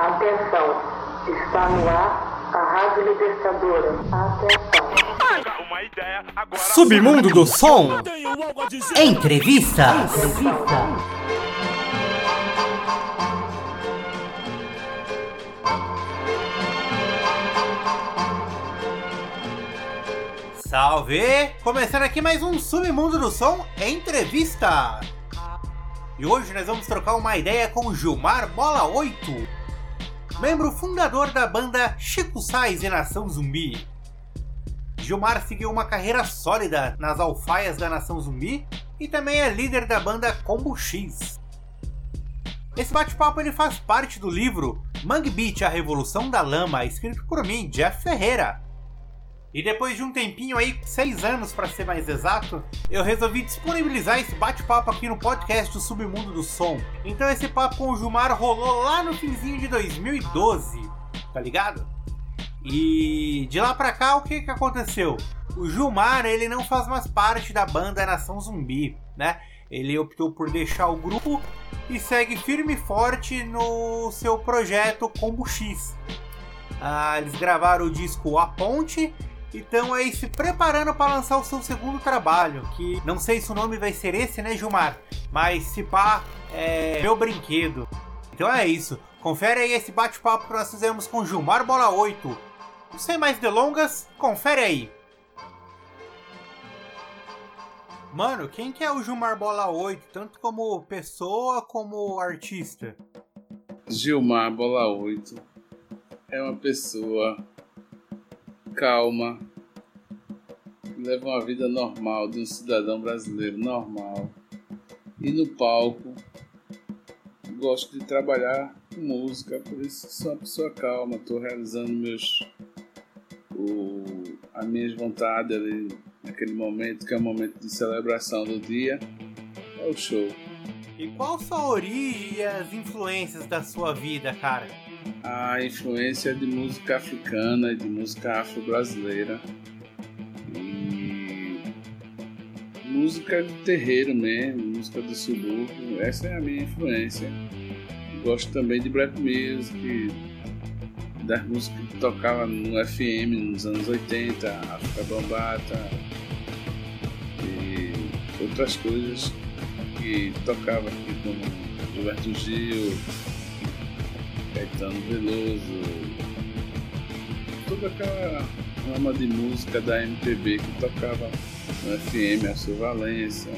Atenção, está no ar a Rádio Libertadora. Atenção. Submundo do Som. Entrevistas. Salve! Começando aqui mais um Submundo do Som Entrevista. E hoje nós vamos trocar uma ideia com Gilmar Bola 8, membro fundador da banda Chico Sainz e Nação Zumbi. Gilmar seguiu uma carreira sólida nas alfaias da Nação Zumbi e também é líder da banda Combo X. Esse bate-papo ele faz parte do livro Mangue Beat, A Revolução da Lama, escrito por mim, Jeff Ferreira. E depois de um tempinho aí, 6 anos para ser mais exato, eu resolvi disponibilizar esse bate-papo aqui no podcast do Submundo do Som. Então esse papo com o Gilmar rolou lá no finzinho de 2012, tá ligado? E de lá pra cá, o que aconteceu? O Gilmar, ele não faz mais parte da banda Nação Zumbi, né? Ele optou por deixar o grupo e segue firme e forte no seu projeto Combo X. Eles gravaram o disco A Ponte e estão aí se preparando para lançar o seu segundo trabalho, que não sei se o nome vai ser esse, né, Gilmar? Mas se pá, é Meu Brinquedo. Então é isso, confere aí esse bate-papo que nós fizemos com Gilmar Bola 8. Sem mais delongas, confere aí. Mano, quem que é o Gilmar Bola 8, tanto como pessoa como artista? Gilmar Bola 8 é uma pessoa calma, que leva uma vida normal, de um cidadão brasileiro normal. E no palco, gosto de trabalhar com música, por isso sou uma pessoa calma, estou realizando as minhas vontades ali, naquele momento, que é o momento de celebração do dia, é o show. E qual sua origem e as influências da sua vida, cara? A influência de música africana e de música afro-brasileira e música de terreiro mesmo, música do subúrbio, essa é a minha influência. Gosto também de black music, das músicas que tocava no FM nos anos 80, África Bambata e outras coisas que tocava aqui como Gilberto Gil, Caetano Veloso, toda aquela rama de música da MPB que tocava no FM, Alceu Valença.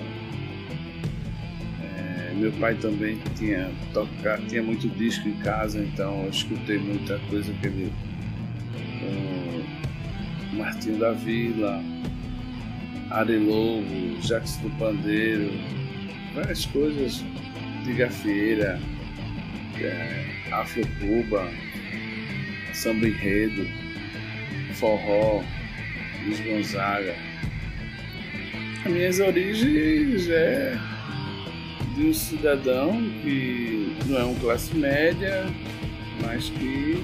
Meu pai também tinha muito disco em casa, então eu escutei muita coisa que ele, Martinho da Vila, Ari Lobo, Jacques do Pandeiro, várias coisas de gafieira, Afro-Cuba, Samba Enredo, Forró, Luiz Gonzaga. As minhas origens é de um cidadão que não é um classe média, mas que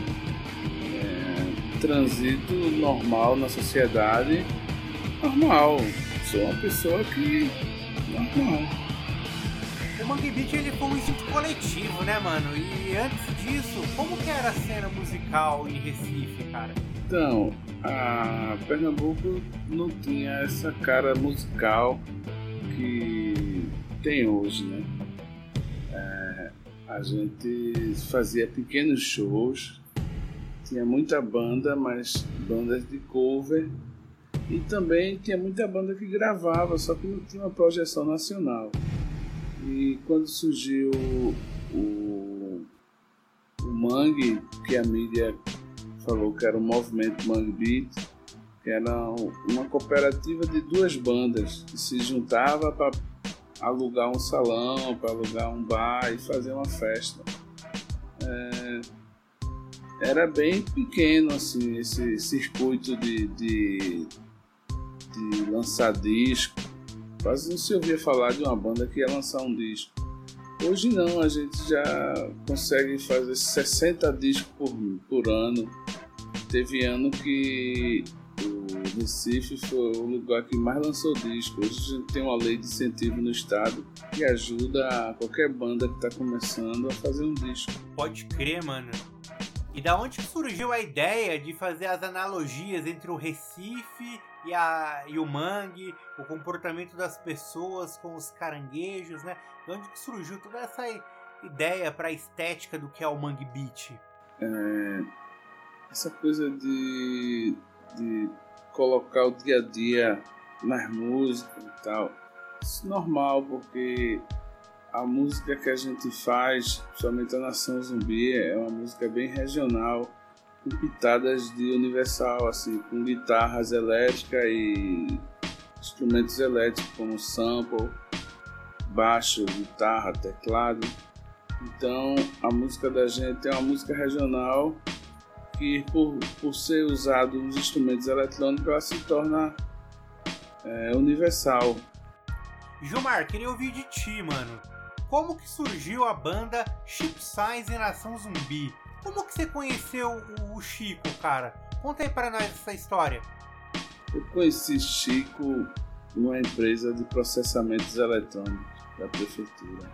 transito normal na sociedade, normal. Sou uma pessoa que normal. O Mangue Beat ele foi um instinto coletivo, né, mano? E antes disso, como que era a cena musical em Recife, cara? Então, a Pernambuco não tinha essa cara musical que tem hoje, né? A gente fazia pequenos shows, tinha muita banda, mas bandas de cover, e também tinha muita banda que gravava, só que não tinha uma projeção nacional. E quando surgiu o Mangue, que a mídia falou que era o movimento Mangue Beat, que era uma cooperativa de 2 bandas que se juntava para alugar um salão, para alugar um bar e fazer uma festa. Era bem pequeno assim, esse circuito de lançar disco. Quase não se ouvia falar de uma banda que ia lançar um disco. Hoje não, a gente já consegue fazer 60 discos por ano. Teve ano que o Recife foi o lugar que mais lançou disco. Hoje a gente tem uma lei de incentivo no estado que ajuda qualquer banda que está começando a fazer um disco. Pode crer, mano. E da onde que surgiu a ideia de fazer as analogias entre o Recife e o mangue, o comportamento das pessoas com os caranguejos, né? De onde que surgiu toda essa ideia para a estética do que é o Mangue Beat? Essa coisa de colocar o dia a dia nas músicas e tal, isso é normal, porque a música que a gente faz, principalmente a Nação Zumbi, é uma música bem regional, com pitadas de universal, assim, com guitarras elétricas e instrumentos elétricos como sample, baixo, guitarra, teclado. Então a música da gente é uma música regional que, por ser usado nos instrumentos eletrônicos, ela se torna universal. Gilmar, queria ouvir de ti, mano. Como que surgiu a banda Chico Science e Nação Zumbi? Como que você conheceu o Chico, cara? Conta aí pra nós essa história. Eu conheci Chico numa empresa de processamentos eletrônicos da prefeitura.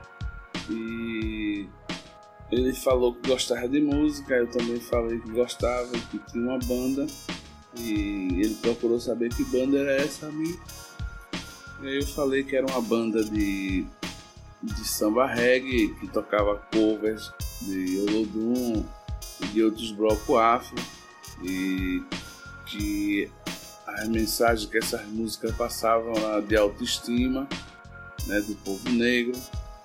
E ele falou que gostava de música, eu também falei que gostava, que tinha uma banda. E ele procurou saber que banda era essa minha. E aí eu falei que era uma banda de samba reggae, que tocava covers de Olodum e de outros bloco afro, e que as mensagens que essas músicas passavam lá de autoestima, né, do povo negro.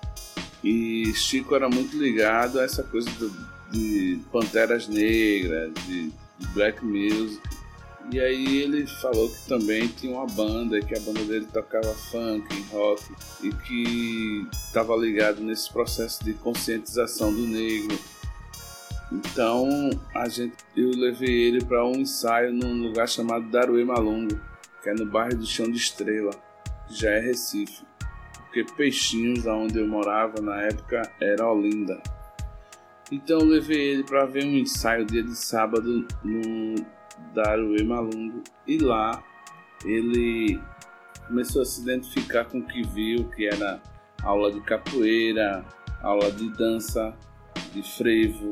E Chico era muito ligado a essa coisa de Panteras Negras, de black music. E aí ele falou que também tinha uma banda, que a banda dele tocava funk, rock, e que estava ligado nesse processo de conscientização do negro. Então eu levei ele para um ensaio num lugar chamado Daruê Malungo, que é no bairro do Chão de Estrela, que já é Recife. Porque Peixinhos, onde eu morava na época, era Olinda. Então eu levei ele para ver um ensaio dia de sábado no Daruê Malungo, e lá ele começou a se identificar com o que viu, que era aula de capoeira, aula de dança, de frevo,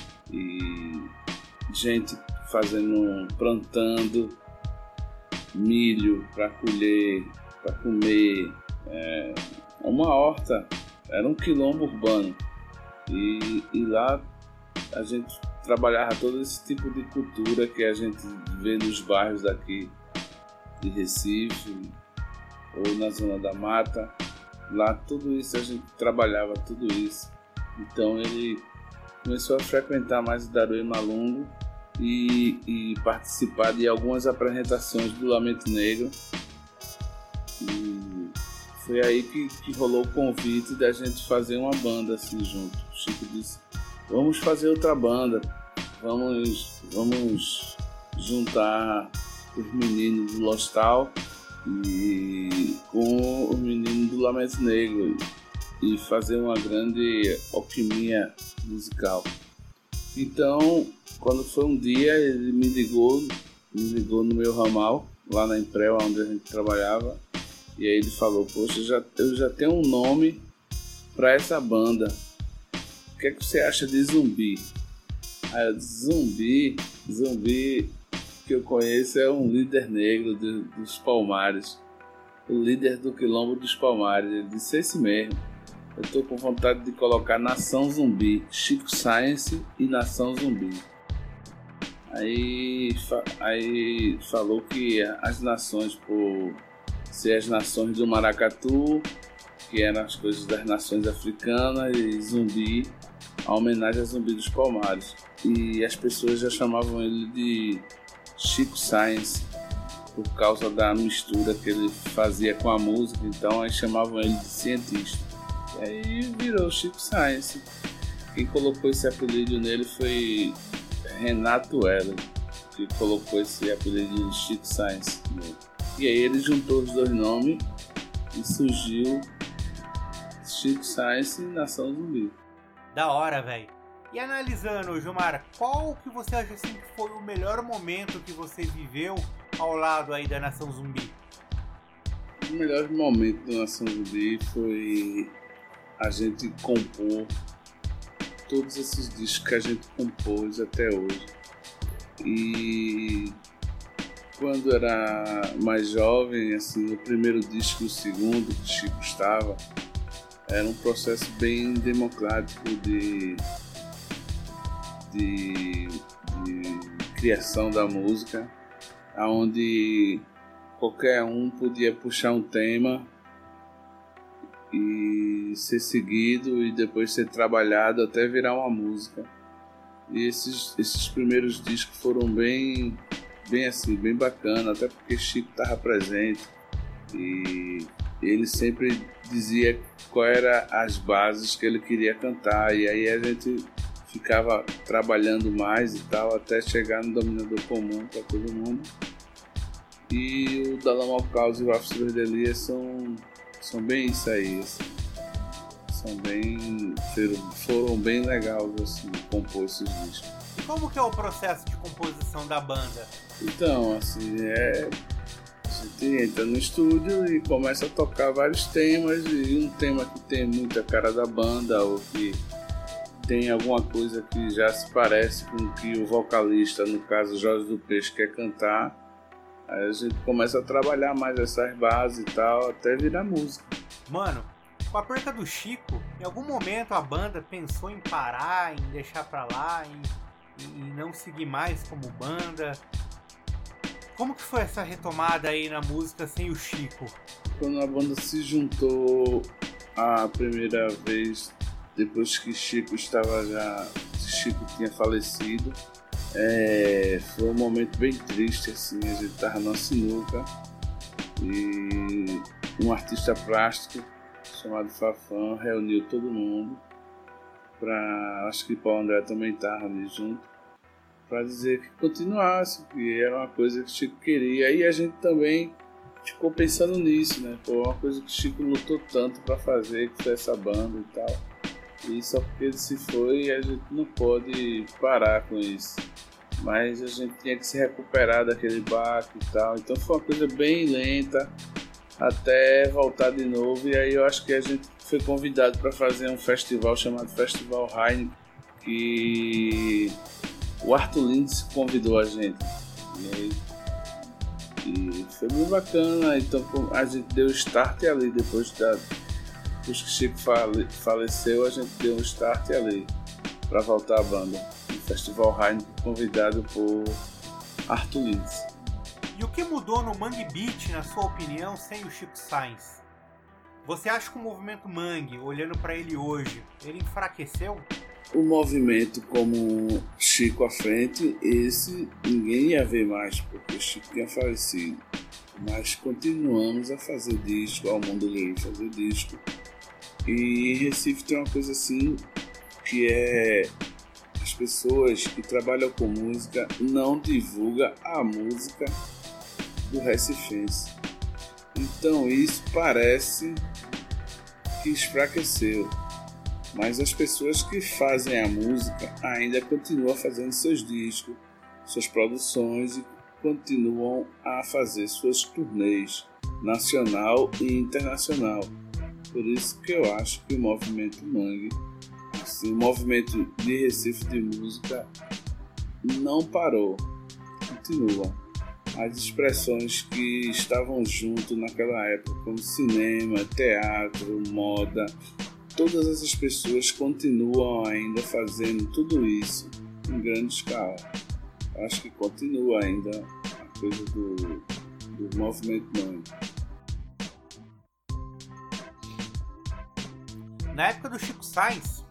e gente plantando milho para colher, para comer. Uma horta, era um quilombo urbano, e lá a gente trabalhava todo esse tipo de cultura que a gente vê nos bairros daqui de Recife ou na Zona da Mata. Lá tudo isso, a gente trabalhava tudo isso. Então ele começou a frequentar mais o Daruê Malungo e participar de algumas apresentações do Lamento Negro. E foi aí que rolou o convite da gente fazer uma banda assim junto. O Chico disse: vamos fazer outra banda, vamos juntar os meninos do Lostal e com os meninos do Lamento Negro e fazer uma grande alquimia musical. Então, quando foi um dia, ele me ligou no meu ramal, lá na Emprel, onde a gente trabalhava, e aí ele falou: poxa, eu já tenho um nome para essa banda. O que é que você acha de Zumbi? Aí eu disse: Zumbi que eu conheço é um líder negro dos Palmares, o líder do Quilombo dos Palmares. Ele disse: esse mesmo. Eu tô com vontade de colocar Nação Zumbi, Chico Science e Nação Zumbi. Aí falou que as nações, por ser as nações do Maracatu, que eram as coisas das nações africanas, e Zumbi, a homenagem a Zumbi dos Palmares. E as pessoas já chamavam ele de Chico Science, por causa da mistura que ele fazia com a música, então aí chamavam ele de cientista. E aí virou Chico Science. Quem colocou esse apelido nele foi Renato Heller, que colocou esse apelido de Chico Science nele. E aí ele juntou os dois nomes e surgiu Chico Science e Nação Zumbi. Da hora, velho. E analisando, Gilmar, qual que você acha assim que foi o melhor momento que você viveu ao lado aí da Nação Zumbi? O melhor momento da Nação Zumbi foi a gente compor todos esses discos que a gente compôs até hoje. E quando era mais jovem, assim, o primeiro disco e o segundo que o Chico estava, era um processo bem democrático de criação da música, onde qualquer um podia puxar um tema e ser seguido e depois ser trabalhado até virar uma música. E esses primeiros discos foram bem assim, bem bacana, até porque Chico estava presente e ele sempre dizia quais eram as bases que ele queria cantar, e aí a gente ficava trabalhando mais e tal até chegar no denominador comum para todo mundo. E o Dalão ao Caos e o Afro de Elias são bem isso aí, assim. Foram bem legais assim, compor esses discos. E como que é o processo de composição da banda? Então, assim, a gente entra no estúdio e começa a tocar vários temas, e um tema que tem muita cara da banda ou que tem alguma coisa que já se parece com o que o vocalista, no caso Jorge do Peixe, quer cantar. Aí a gente começa a trabalhar mais essas bases e tal, até virar música. Mano, com a perca do Chico, em algum momento a banda pensou em parar, em deixar pra lá, em não seguir mais como banda? Como que foi essa retomada aí na música sem o Chico? Quando a banda se juntou a primeira vez, depois que Chico tinha falecido, foi um momento bem triste, assim. A gente tava na sinuca e um artista plástico chamado Fafão reuniu todo mundo acho que Paulo André também tava ali junto, para dizer que continuasse, que era uma coisa que Chico queria. E a gente também ficou pensando nisso, né? Foi uma coisa que Chico lutou tanto para fazer, que foi essa banda e tal. E só porque ele se foi, a gente não pode parar com isso. Mas a gente tinha que se recuperar daquele baque e tal. Então foi uma coisa bem lenta até voltar de novo. E aí eu acho que a gente foi convidado para fazer um festival chamado Festival Heineken, que o Arthur Lindsay convidou a gente. E foi bem bacana. Então a gente deu start ali, depois que Chico faleceu, a gente deu um start ali para voltar à banda. No Festival Heineken, convidado por Arthur Lindsay. E o que mudou no Mangue Beat, na sua opinião, sem o Chico Science? Você acha que o movimento Mangue, olhando para ele hoje, ele enfraqueceu? O movimento como Chico à frente, esse ninguém ia ver mais, porque Chico tinha falecido. Mas continuamos a fazer disco, ao mundo livre fazer disco. E em Recife tem uma coisa assim, que é as pessoas que trabalham com música não divulgam a música do recifense. Então isso parece que enfraqueceu. Mas as pessoas que fazem a música ainda continuam fazendo seus discos, suas produções, e continuam a fazer suas turnês nacional e internacional. Por isso que eu acho que o movimento Mangue, assim, o movimento de Recife de música, não parou, continua. As expressões que estavam junto naquela época, como cinema, teatro, moda, todas essas pessoas continuam ainda fazendo tudo isso em grande escala. Acho que continua ainda a coisa do movimento Mangue. Na época do Chico Science,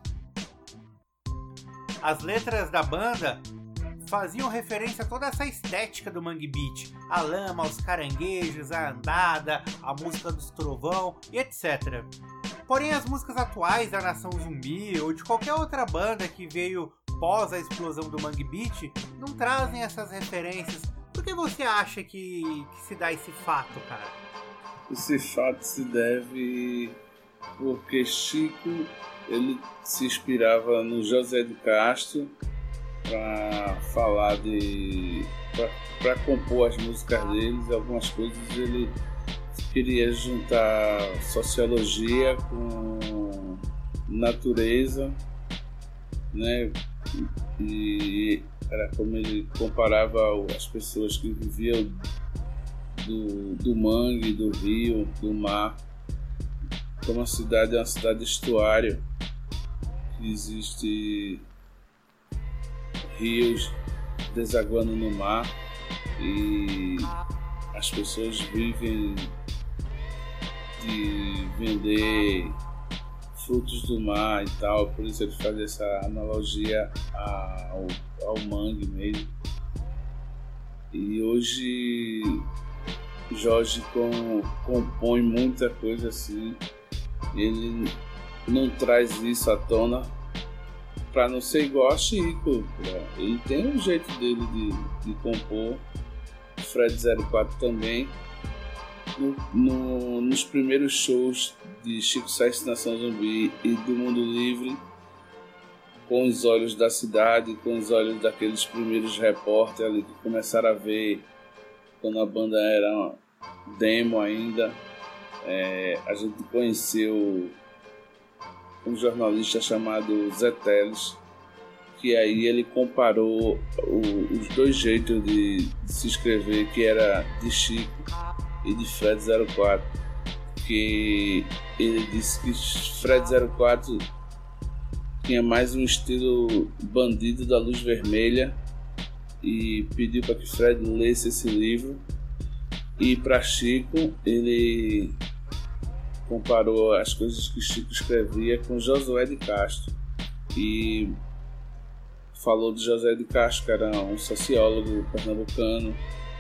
as letras da banda faziam referência a toda essa estética do Mangue Beat, a lama, os caranguejos, a andada, a música dos trovão e etc. Porém, as músicas atuais da Nação Zumbi ou de qualquer outra banda que veio pós a explosão do Mangue Beat não trazem essas referências. Por que você acha que se dá esse fato, cara? Esse fato se deve porque Chico, ele se inspirava no José de Castro para falar para compor as músicas deles. Algumas coisas ele queria juntar sociologia com natureza né? E era como ele comparava as pessoas que viviam do mangue, do rio, do mar, como a cidade é uma cidade estuário, que existe rios desaguando no mar e as pessoas vivem de vender frutos do mar e tal, por isso ele faz essa analogia ao mangue mesmo. E hoje Jorge compõe muita coisa assim, ele não traz isso à tona para não ser igual a Chico, ele tem um jeito dele de compor. Fred 04 também. Nos primeiros shows de Chico Science Nação Zumbi e do Mundo Livre, com os olhos da cidade, com os olhos daqueles primeiros repórteres ali que começaram a ver quando a banda era demo ainda, a gente conheceu um jornalista chamado Zé Teles, que aí ele comparou os dois jeitos de se escrever, que era de Chico e de Fred 04, que ele disse que Fred 04 tinha mais um estilo Bandido da Luz Vermelha e pediu para que Fred lesse esse livro. E para Chico ele comparou as coisas que Chico escrevia com Josué de Castro e falou de José de Castro, que era um sociólogo pernambucano,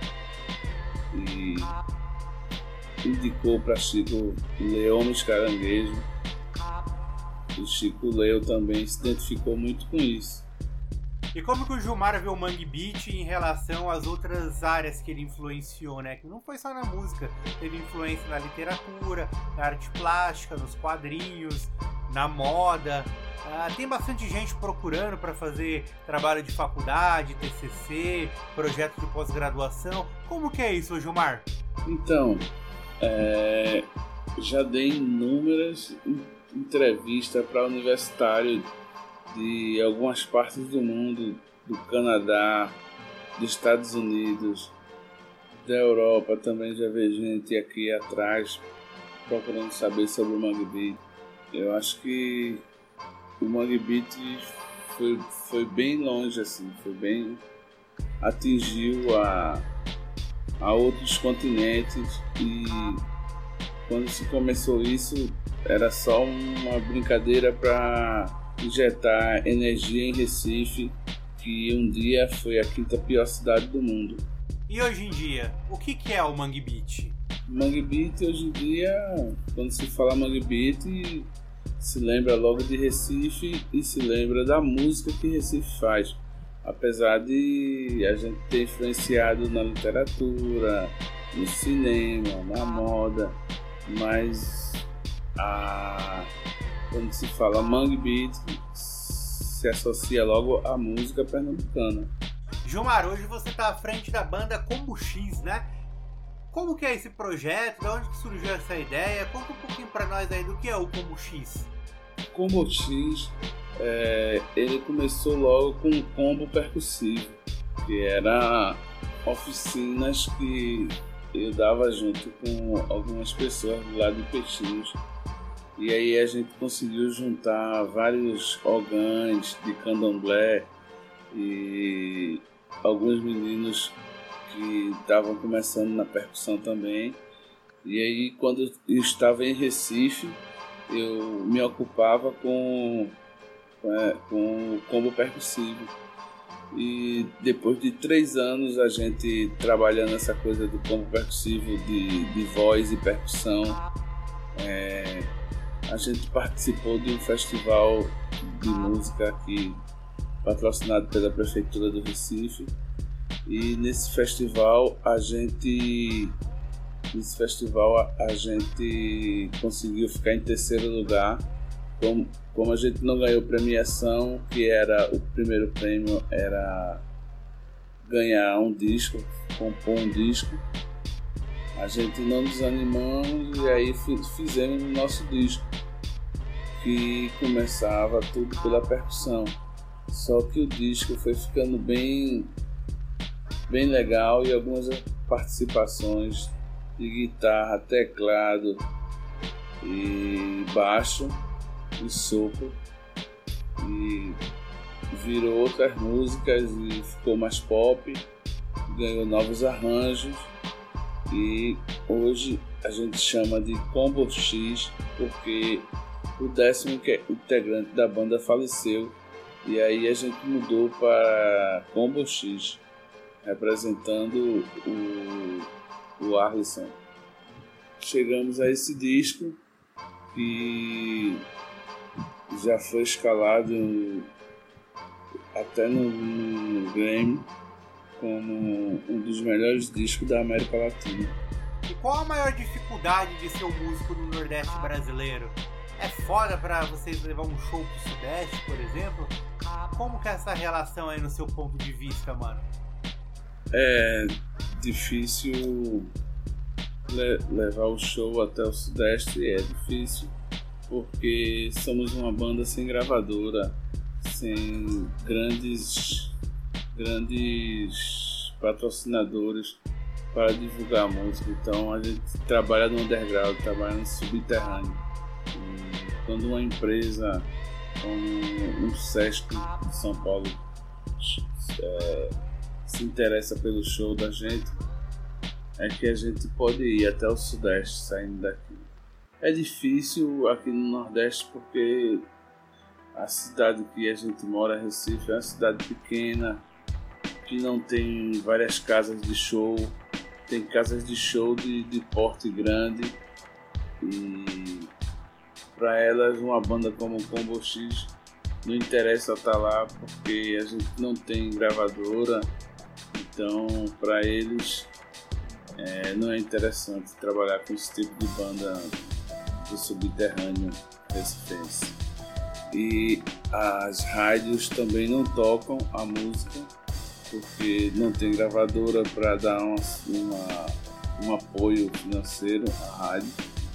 e indicou para Chico ler Homens Caranguejo. E Chico leu também, se identificou muito com isso. E como que o Gilmar vê o Mangue Beat em relação às outras áreas que ele influenciou, né? Que não foi só na música, teve influência na literatura, na arte plástica, nos quadrinhos, na moda. Tem bastante gente procurando para fazer trabalho de faculdade, TCC, projeto de pós-graduação. Como que é isso, Gilmar? Então, já dei inúmeras entrevistas para universitários de algumas partes do mundo, do Canadá, dos Estados Unidos, da Europa. Também já vejo gente aqui atrás procurando saber sobre o Mangue Beat. Eu acho que o Mangue Beat foi bem longe, assim, atingiu a outros continentes, e quando se começou isso era só uma brincadeira para injetar energia em Recife, que um dia foi a quinta pior cidade do mundo. E hoje em dia, o que é o Mangue Beat? Mangue Beat hoje em dia, quando se fala Mangue Beat, se lembra logo de Recife e se lembra da música que Recife faz. Apesar de a gente ter influenciado na literatura, no cinema, na moda, mas quando se fala Mangue Beat, se associa logo à música pernambucana. Gilmar, hoje você está à frente da banda Combo X, né? Como que é esse projeto? De onde que surgiu essa ideia? Conta um pouquinho para nós aí do que é o Combo X. Combo X, ele começou logo com um combo percussivo, que era oficinas que eu dava junto com algumas pessoas do lado de Peixinhos. E aí a gente conseguiu juntar vários orgãs de candomblé e alguns meninos que estavam começando na percussão também. E aí, quando eu estava em Recife, eu me ocupava com o combo percussivo. E depois de 3 anos a gente trabalhando essa coisa do combo percussivo de voz e percussão, a gente participou de um festival de música aqui, patrocinado pela Prefeitura do Recife. E nesse festival a gente conseguiu ficar em 3º lugar. Como a gente não ganhou premiação, que era o primeiro prêmio era ganhar um disco, compor um disco, a gente não desanimamos e aí fizemos o nosso disco, que começava tudo pela percussão. Só que o disco foi ficando bem legal e algumas participações de guitarra, teclado e baixo e sopro, e virou outras músicas e ficou mais pop, ganhou novos arranjos, e hoje a gente chama de Combo X porque o 10º integrante da banda faleceu, e aí a gente mudou para Combo X, representando o Arlisson. Chegamos a esse disco que já foi escalado até no Grammy como um dos melhores discos da América Latina. E qual a maior dificuldade de ser um músico no Nordeste brasileiro? É foda pra vocês levar um show pro Sudeste, por exemplo? Como que é essa relação aí no seu ponto de vista, mano? É difícil levar o show até o Sudeste, é difícil, porque somos uma banda sem gravadora, sem grandes patrocinadores para divulgar a música. Então a gente trabalha no underground, trabalha no subterrâneo. E quando uma empresa como um Sesc de São Paulo se interessa pelo show da gente, é que a gente pode ir até o Sudeste saindo daqui. É difícil aqui no Nordeste porque a cidade que a gente mora, Recife, é uma cidade pequena, que não tem várias casas de show. Tem casas de show de porte grande, e para elas uma banda como o Combo X não interessa estar lá porque a gente não tem gravadora, então para eles não é interessante trabalhar com esse tipo de banda do subterrâneo recifense. E as rádios também não tocam a música porque não tem gravadora para dar um apoio financeiro à rádio.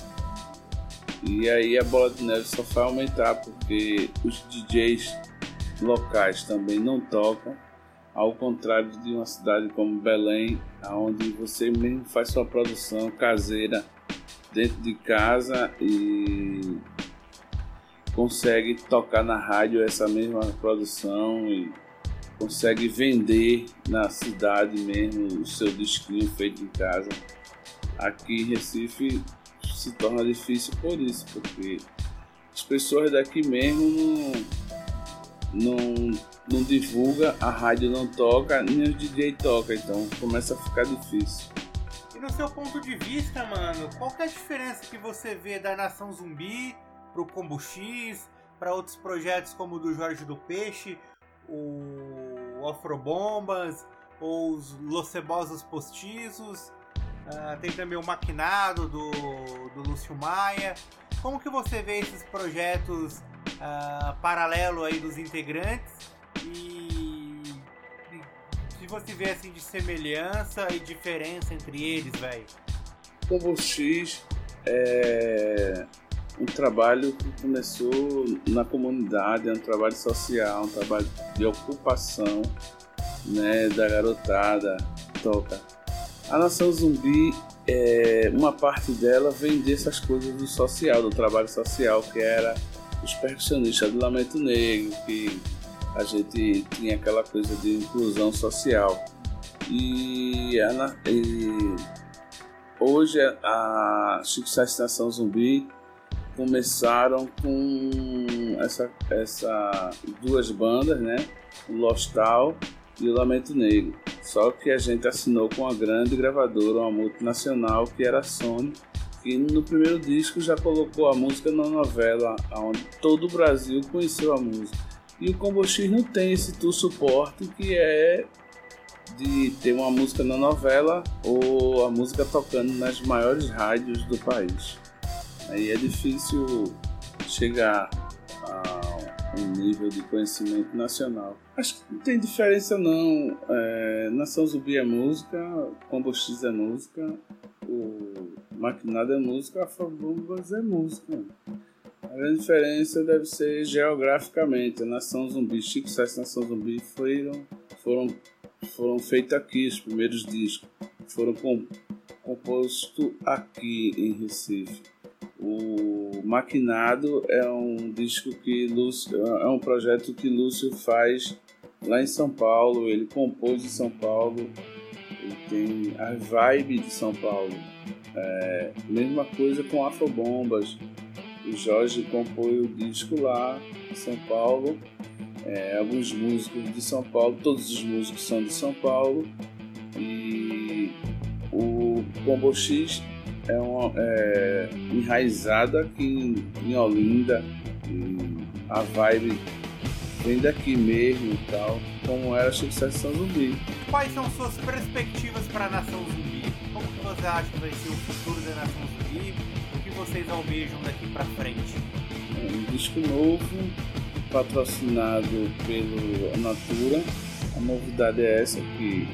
E aí a bola de neve só vai aumentar porque os DJs locais também não tocam, ao contrário de uma cidade como Belém, onde você mesmo faz sua produção caseira dentro de casa e consegue tocar na rádio essa mesma produção e consegue vender na cidade mesmo o seu disquinho feito em casa. Aqui em Recife se torna difícil por isso, porque as pessoas daqui mesmo não divulga, a rádio não toca, nem os DJ toca, então começa a ficar difícil. E no seu ponto de vista, mano, qual que é a diferença que você vê da Nação Zumbi pro Combo X, para outros projetos como o do Jorge do Peixe, o Afrobombas, ou os Los Cebosos Postizos, tem também o Maquinado do Lúcio Maia. Como que você vê esses projetos paralelo aí dos integrantes e se você vê assim de semelhança e diferença entre eles, velho? O Combo X é um trabalho que começou na comunidade, é um trabalho social, um trabalho de ocupação, né, da garotada toca. A Nação Zumbi, uma parte dela vem dessas coisas do social, do trabalho social, que era os percussionistas do Lamento Negro, que a gente tinha aquela coisa de inclusão social. E hoje a Chico Sainz Nação Zumbi começaram com essa duas bandas, né? O Lostal e o Lamento Negro. Só que a gente assinou com uma grande gravadora, uma multinacional, que era a Sony, que no primeiro disco já colocou a música na novela, onde todo o Brasil conheceu a música. E o Combo X não tem esse suporte que é de ter uma música na novela ou a música tocando nas maiores rádios do país. Aí é difícil chegar a um nível de conhecimento nacional. Acho que não tem diferença não. Nação Zumbi é música, Combo X é música, o Maquinado é música, a Afrobombas é música. A grande diferença deve ser geograficamente. A Nação Zumbi, Chico Sainz e Nação Zumbi foram feitos aqui, os primeiros discos. Foram compostos aqui em Recife. O Maquinado é um disco é um projeto que Lúcio faz lá em São Paulo. Ele compôs em São Paulo, ele tem a vibe de São Paulo. Mesma coisa com Afrobombas. O Jorge compôs o disco lá em São Paulo. Alguns músicos de São Paulo, todos os músicos são de São Paulo. E o Combo X é enraizado aqui em Olinda. E a vibe vem daqui mesmo e tal, como era a Chico Sainz e Nação Zumbi. Quais são suas perspectivas para a Nação Zumbi? Como que você acha que vai ser o futuro da Nação Zumbi? O que vocês almejam daqui para frente? Um disco novo, patrocinado pelo Natura. A novidade é essa, que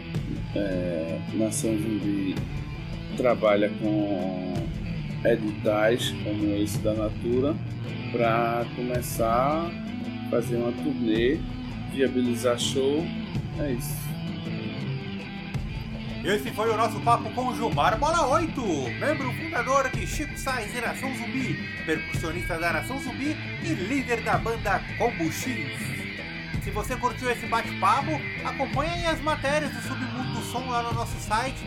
Nação Zumbi trabalha com editais como esse da Natura para começar a fazer uma turnê, viabilizar show. É isso. Esse foi o nosso papo com Gilmar Bola 8, membro fundador de Chico Sainz e Nação Zumbi, percussionista da Nação Zumbi e líder da banda Combo X. Se você curtiu esse bate-papo, acompanhe aí as matérias do Submundo do Som lá no nosso site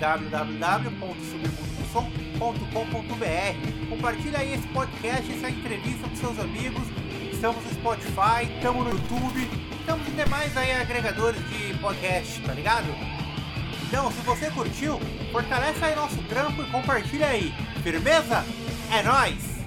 www.submundodossom.com.br. Compartilhe aí esse podcast, essa entrevista com seus amigos. Estamos no Spotify, estamos no YouTube, estamos em demais aí agregadores de podcast, tá ligado? Então, se você curtiu, fortalece aí nosso trampo e compartilha aí. Firmeza? É nóis!